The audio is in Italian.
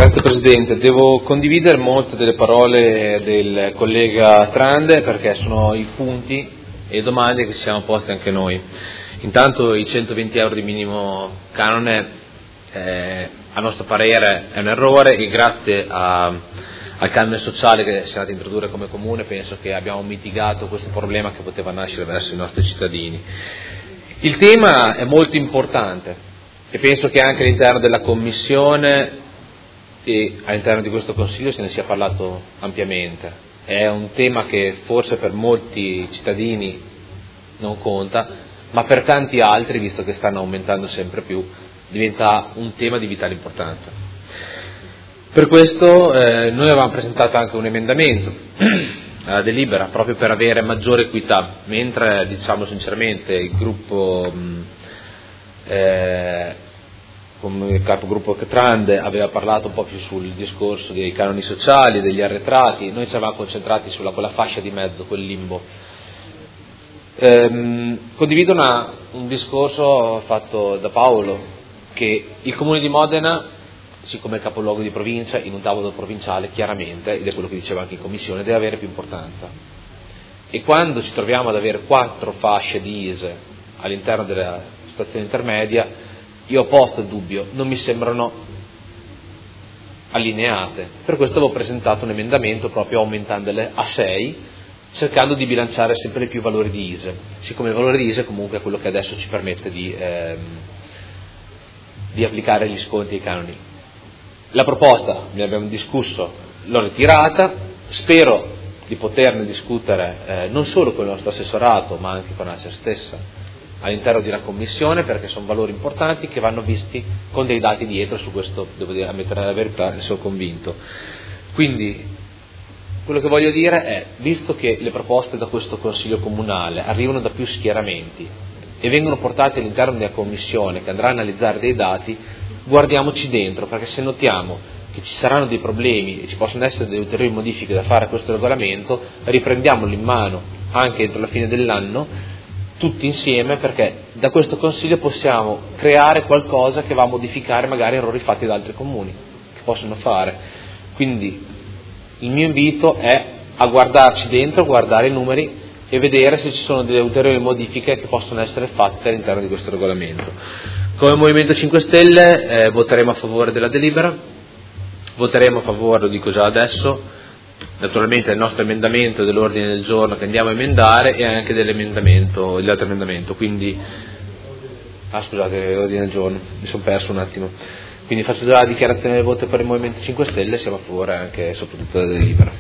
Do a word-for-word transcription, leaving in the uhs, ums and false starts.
Grazie Presidente, devo condividere molte delle parole del collega Trande perché sono i punti e domande che ci siamo posti anche noi. Intanto i centoventi euro di minimo canone eh, a nostro parere è un errore e grazie a, al canone sociale che si è andato a introdurre come comune penso che abbiamo mitigato questo problema che poteva nascere verso i nostri cittadini. Il tema è molto importante e penso che anche all'interno della Commissione e all'interno di questo Consiglio se ne sia parlato ampiamente. È un tema che forse per molti cittadini non conta, ma per tanti altri, visto che stanno aumentando sempre più, diventa un tema di vitale importanza. Per questo eh, noi avevamo presentato anche un emendamento alla delibera, proprio per avere maggiore equità, mentre diciamo sinceramente il gruppo mh, eh, come il capogruppo Trande aveva parlato un po' più sul discorso dei canoni sociali, degli arretrati, noi ci eravamo concentrati sulla quella fascia di mezzo, quel limbo. Ehm, condivido una, un discorso fatto da Paolo, che il Comune di Modena, siccome è capoluogo di provincia, in un tavolo provinciale chiaramente, ed è quello che diceva anche in Commissione, deve avere più importanza. E quando ci troviamo ad avere quattro fasce di I S E all'interno della stazione intermedia, io ho posto il dubbio, non mi sembrano allineate. Per questo avevo presentato un emendamento proprio aumentandole a sei, cercando di bilanciare sempre più valori di I S E, siccome il valore di I S E comunque è quello che adesso ci permette di, ehm, di applicare gli sconti ai canoni. La proposta, ne abbiamo discusso, l'ho ritirata, spero di poterne discutere eh, non solo con il nostro assessorato ma anche con ACER stessa all'interno di una commissione, perché sono valori importanti che vanno visti con dei dati dietro. Su questo devo dire, ammettere la verità, ne sono convinto. Quindi quello che voglio dire è, visto che le proposte da questo Consiglio Comunale arrivano da più schieramenti e vengono portate all'interno della commissione che andrà a analizzare dei dati, guardiamoci dentro, perché se notiamo che ci saranno dei problemi e ci possono essere delle ulteriori modifiche da fare a questo regolamento, riprendiamolo in mano anche entro la fine dell'anno tutti insieme, perché da questo Consiglio possiamo creare qualcosa che va a modificare magari errori fatti da altri comuni che possono fare. Quindi il mio invito è a guardarci dentro, guardare i numeri e vedere se ci sono delle ulteriori modifiche che possono essere fatte all'interno di questo regolamento. Come Movimento cinque Stelle eh, voteremo a favore della delibera, voteremo a favore, lo dico già adesso, naturalmente il nostro emendamento dell'ordine del giorno che andiamo a emendare e anche dell'emendamento, dell'altro emendamento, quindi ah scusate, l'ordine del giorno, mi sono perso un attimo, quindi faccio già la dichiarazione del voto per il Movimento cinque Stelle, siamo a favore anche e soprattutto della delibera.